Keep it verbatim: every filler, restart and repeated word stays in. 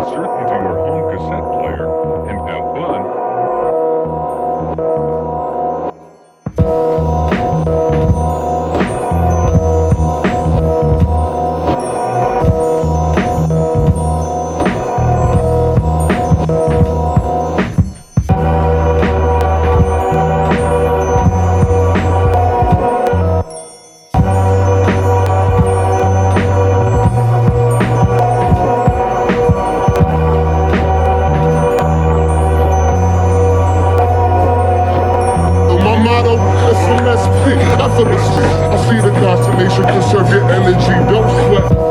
insert into your home cassette player and have fun. S M S P, effortlessly. I see the constellation, conserve your energy, don't sweat.